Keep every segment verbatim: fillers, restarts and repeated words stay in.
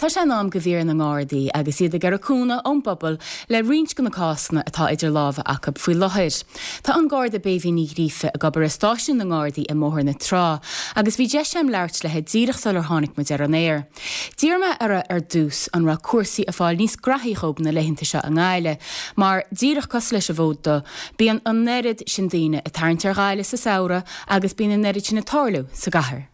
Tá sé nám go bhíar na ngádaí agus iad a garacúna ionpobal le riint go na cásanna atá idir lábha acu faoi láthair. Tá an gáda béhí ní rífe a gobar istáisiún na ngádaí i móthir na trá, agus bhí deis sem leirt le head díreach sal ar tháinig mu ar an éir. Díirme ar ar dús an ra cuasaí a fáil níos grathíchob na leitheanta se an gáile, mar díreach cos leis a bhóta, bí an an nerid sin daoine a tarint ar gáile sa saora agus bí an nerid sin na tarlú sa gahar.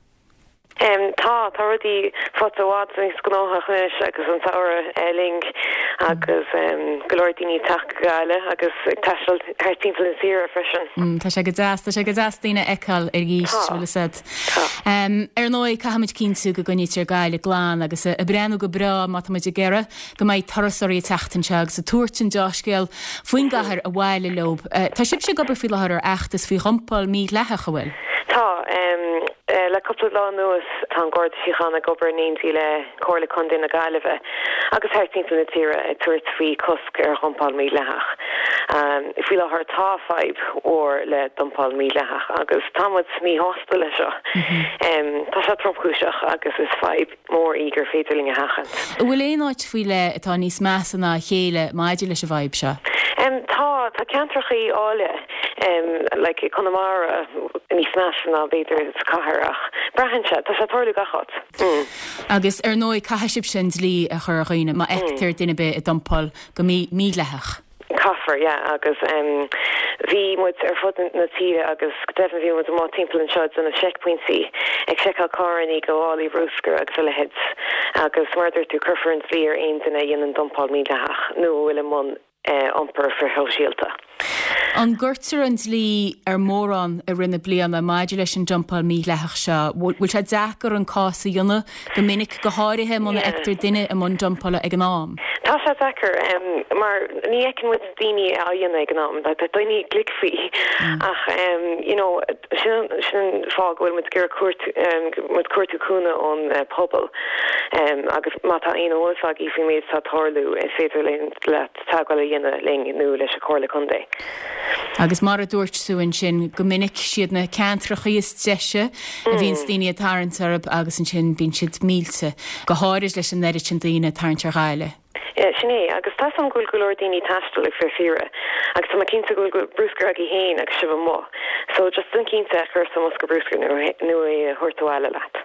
Um, tá, tá rudí fotoád san sgnóthach leis agus an saora eling agus um, golóirtíní take gaile agus taisil ar timp an sira freisin. Mm, tá sé go deas, tá sé go deas daoine eicáil ar gíist, bhfuil said. Um, ar nói cahamid cínsú go gníte ar gaile glán agus a breanú go bra matamuid a gera go mbeidh tarasóirí teachtain se agus a tuairt an deiscéal faoin gahar a bhhaile lob. Uh, tá sib sé gobar faoi lethar ar achtas faoi chompáil mí letheach a bhfuil? Tá, um, uh, le coppla lá nuas tá an gcóird fiochanna gobar níntí le cóirla chundin na gaiileh agus thirtínta na tíre a tuairt faoi cosc ar chompáil mí letheach. Um, faoi lethar tá fáib ó le dompáil mí letheach agus támuid mí hósta lei seo. Um, tá sé tromchúiseach agus is fáib mór ígur féidirling a hachant. Bhfuil éon áit faoi le atá níos measanna chéile maididir leis a bhaib se? Um, tá, tá ceantrachaí áile um, like Connemara níos measanna beidir caharach. Brahanse, tá sé tarlú gachot. Mm. Agus ar nói caiisib sin lí a chur roiine má eictar duine be a dompáil go mí mí letheach. Caffar, ja, agus um, bhí muid ar fud na tíre agus defn bhí muid má timppla an seod an a checkpointí ag seicáil cáraní go bhálaí brúscar agus a lehead agus muidir tú curfar an slí ar aon duine dhéanaan dompáil mí letheach nó bhfuil món ampur for heilsíalta. An gurtar an lí ar mórán a rinne blian a maidir leis an dompáil mí letheach se, bhfuil se deachar an cása dionna go minic go háirithe mna ectar duine a món dompála ag an nám. Tá sé dechar, um, mar ní ecin muid daoine a dhéanana ag an nám, tá daoine glicfaí ach, um, you know, sin fág bhfuil muid gur muid cuairtúcúna ón uh, pobl um, agus má tá aon óilfag í fao méid tá tarlú is féidir le tágáil a dhéanana ling nó leis a cóirla chundé. Agus mar a dúirt súin sin go minic siad na ceantracha is deise a bhíon daoine a tarint arab agus an sin bín siad mílte go háiris leis an neirid sin daoine tarint ar gáile. Yeah, sinné, agus tá sam gúil goir daoine taistal ag fearfíre, agus tá cinnta gúil go brúscar ag i héin agus sibh mó. So just an cinnta chur sam os go brúscar nó é thuirtuáile leat.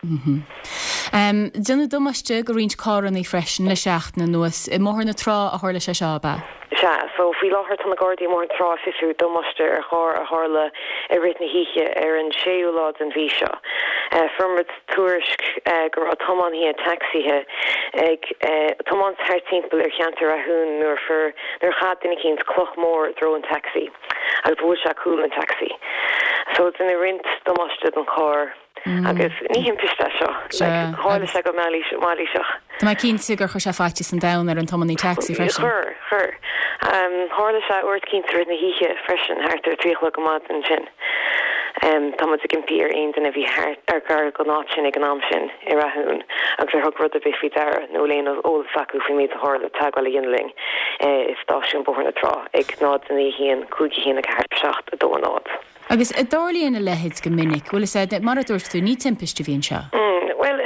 Um, Duna dumaiste go rint cáran í freisin le seachna nuas i móthir na trá a thuirla se seaba. Se, so bhí láthir tan na Gardaí mór trá fiú dumaiste ar chár a tharla i rit na híe ar an séúlád an bhí seo. Uh, Firmid tuairisc uh, gur a tomán hí a taxithe ag uh, tomán thirtínpil ar cheantar a hún nuair for nuair chad duine cíns cloch mór dro an taxi agus bhfuil se cool an taxi. So duna rint dumaiste an chár agus ní himpiste seo hála se go máilí seach. Tá mai cín sigur chu se fáte san dam ar an tomaní taxi freisin. Chur, chur. Um, hála se uirt cíntar na híe freisin hartar tríochla go mat an sin. Um, tá mu a gimpíar aon duna bhí ar gar go ná sin ag an am sin i rathún agus ar thug rud a bhí fi deire nó léon ó facu fao méid a hála tágáil dionling is stáisiún bóthar na trá ag nád in híon cúigi híana a seacht a dó nád. Agus a dáirlíon a lehéid go minic, bhfuil sé mar a dúirtú ní timpiste bhíonn se? Mm, well,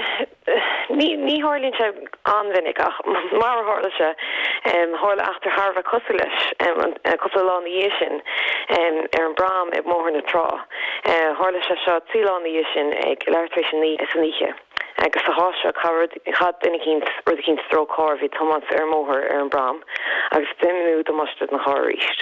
ní ní hálíonn se anmhinnig ach mar hála se um, hála achtar Harbh cosa leis um, cosa lá na dhé sin um, ar an bram ag móthir na trá. Uh, hála se seo tí lá na dhé sin ag leirtrééis ní is an níe. Agus a háise chad duine cíns rud cíns tró cáir bhí tomás ar móthir ar an bram agus duimú domáiste na cháiríist.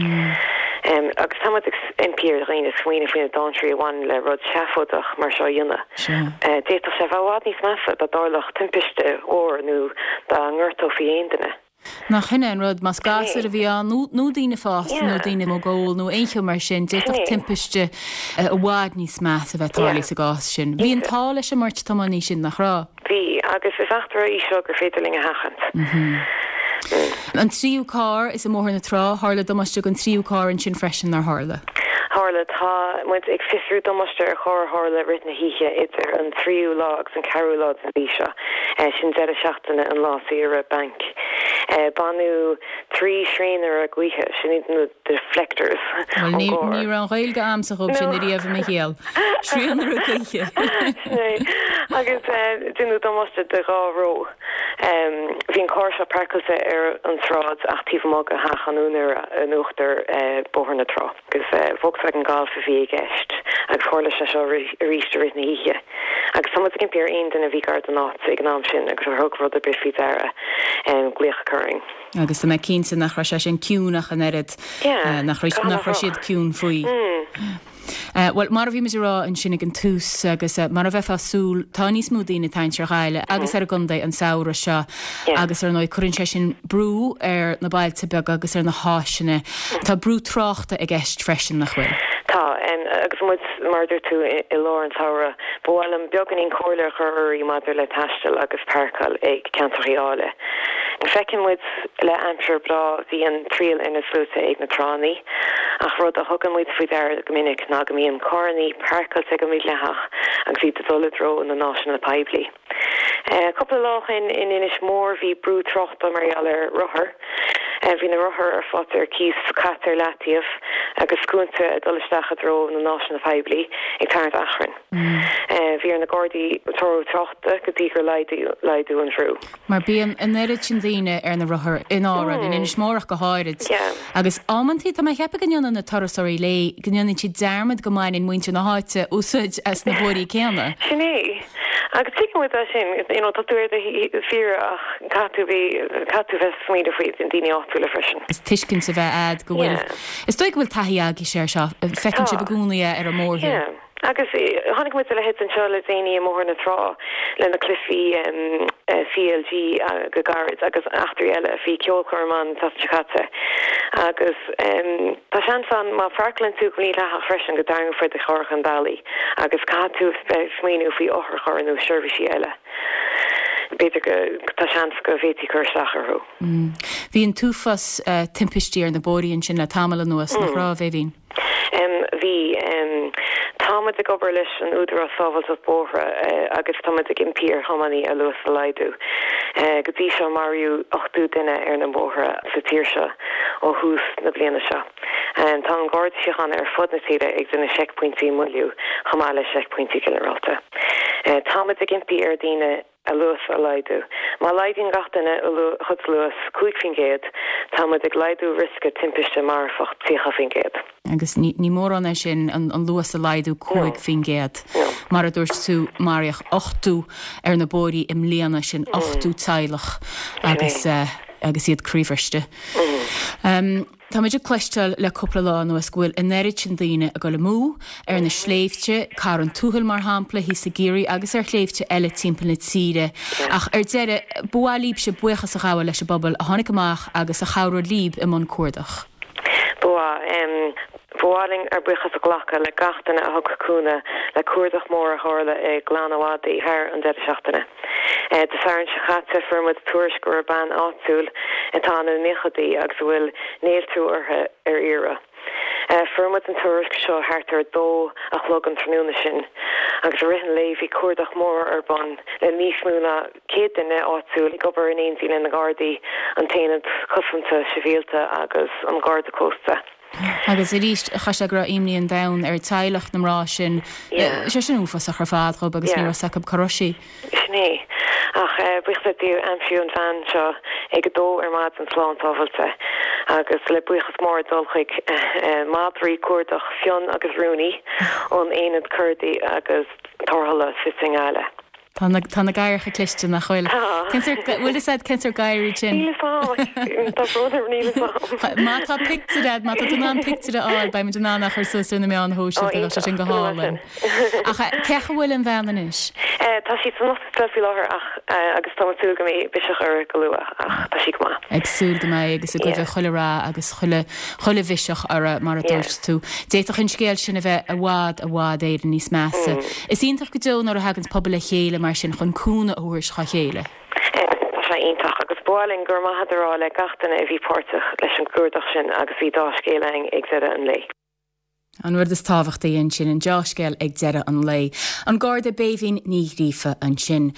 Um, agus tamad impír réine swinine faoine dántrí bhain le rud seafodach mar seo dionne. Uh, Déta sé bhhád níos measa ba dálach timpiste ó nó dá ngirtó fí aon duine. Nach hinne an rud mas gasar a bhí an nó daoine fás nó daoine mo ggóil nó éonchú mar sin déach timpiste a bhád níos meas a bheith tálaí sa gás sin. Bhí an tála sem mairt tomaní sin nach rá. Bhí agus is achtar í seo gur féidirling a hachant. An tríú cá is a móthir na trá, hála domaiste an tríú cá an sin freisin ar hála. Hála tá muid ag fiú domaiste ar chóir hála rit na híe idir an tríú lágs an carú lád an bhí seo sin de seachtainna an lásaí ar a bank. Uh, banú trí sréinar a gcuithe sin nó deflectors. Well, ní ní an ghailge amsa chub sin i riamh na chéal. Sréinar a gcuithe. agus duú domosta de ráró hín cósa percalta ar an srád achtíh mag a hachanúnar an uachtar bóthar na trá, gus Volkswagen Golf a bhí gist agus chóla se seo ríiste rit na híe. agus samad gin pear aon den a bhí gar an áit ag ná sin agus ar thug rud a bifí deire gléoch churing. Agus tá mé cínta nach ra sé sin ciúnach an erid nach ra siad ciún faoi. Uh, well, mar a bhí me rá an sinnig an tús agus uh, mar a bheith asúl tá níos mú daoine taintear chaile agus ar a gundé an saoire seo agus ar nóid chuann sé sin brú ar na bailte beag agus ar na háisina tá brú tráchta a gceist freisin nach bhfuil. Tá agus mu marúir tú i lá an saora bhil an beaggan ín choirle chuirí madidir le taistil agus percail ag cantaríáile. An fecin muid le amsir blá hí an tríal ina slúta ag na tránaí ach rud a thugan muid faoi deir go minic ná go míon córaní percail te go mí lethach agus bhí dodulad ró in na National Piblí. Uh, Coppla láchan in inis mór hí brú trochta maral ar ruthair. Uh, hí na ruthair ar fat ar cís catar latíomh agus scúnta a dulaisteachad ró in na National Piblí ag tarnt achran. Mm. Uh, hí ar na Gardaí torú trochta go dtí gur leidú an rú. Mar bíon an éirid sin daoine ar na ruthair in áran in inis mórach go háirid. Yeah. Agus ámantí tá hepa gannn na tarasóirí lei gannn si dermad go main in muinte na háite úsid as na bóí céanna. Sinné. Agus tícin with sin, you know, tatuir the fear ach catú bhí catú bheith smaoidir faoid in daoine áúla freisin. Is tuiscin sa bheith ad go bhfuil. Is dóigh bhfuil taithí agé sé seo fecinn si bagúnaí ar a mórthaí. Agus hánig mu le hit an seo le daoine mór na trá le na clufií um, uh, C L G uh, go garid agus achtarí eile a bhí ceolchormán tasachate agus um, tá sean fan má farclann tú go ní lethach freisin go daing for de chorch an bailí agus catú smaoinú faoi ochar choranú seirbhísí eile. Beidir go tá sean go bhétí chur sacharú. Bhí an túfas uh, timpistí ar na bóíonn sin le tamala nuas na rá bhéh hín. Bhí támad a gobar leis an údra sábhalt a bóthra agus támad a gimpír thomaní a luas a leidú. Go dtí seo marú ochtú duine ar na bóthra sa tíir seo ó hús na bliana seo. Tá an gáir siochan ar fud na tíide ag duna seicpointí muliú chamáile seicpointí generalta. Támad a gimpí ar daoine a luas a leidú. Má leidín gatainna chud luas cúig fin géad, támad ag leidú risca timpiste marfacht tícha fin géad. Agus ní mór an sin an luas a leidú cúig fin géad. Mar a dúirt tú mariach ochtú ar na bóí im líana sin ochtú teilech agus agus iad críomhirste. Tá meidir cleisteil le coppla lá nó scuil in éirid sin daoine a go le mú ar na sléifte car an túthil mar hampla hí sa géirí agus ar chléifte eile timppla na tíre ach ar deire buá líb se buchas a gáha leis a bobbal a tháinig amach agus a chaú líb i món cuardach. Buá bháling ar buchas a ghlacha le gatainna a thugcúna le cuardach mór a hála ag gláanhádaí thar an deire seachtainna. De fearann se chatte firmad tuairis gur ban áitiúil atá na nichadaí agus bhfuil néaltú ortha ar ire. Firmad an tuairis seo hátar dó a chlog an trúna sin agus rihan léhí cuardach mór ar ban le níos múna cé duine áitiúil i gobar in aontaí le na Gardaí an taanad cosanta sibhialta agus an Garda Costa. Agus i ríist chaise gra imníon dain ar teilech na mrá sin sé sin úfas a chu fád go agus ní sacab carosí. Sné ach buchtta dú anfiú an fan seo ag go dó ar mad an sláán táhailte agus le buchas mór dulchaig madrí cuardach fionn agus rúnaí ón éad curdaí agus tarthala fiting eile. Tá na gaiircha cliste nach chuil. Bhfuil said cinir gaiirí sin. Má tá pictiad má tú ná pictiide áil ba mu ná nach chu suú na meán hóisi go se sin go hálan. Cecha bhfuil an bhean is? Tá si san fi láthir ach agus táú go mé biseach ar go luúa ach tá si go má. Agsú go mé agus a go bheith cholerá agus cholle bhiseach ar mar a dúirs tú. Déach an scéil sin a bheith a bhád a bhád éidir níos measa. Is ionintach go dó nar a hagans pobl le chéile mar sin chun cúna óirs cha chéile. Tá sé ionintach agus báling gur maithadrá le gatainna a bhí páirteach leis an cuardach sin agus bhí dáscéile ag deire an lei. An bhfuir is tábhachtaíonn sin an deáscéil ag deire an lei. An Garda béhín ní rífa an sin.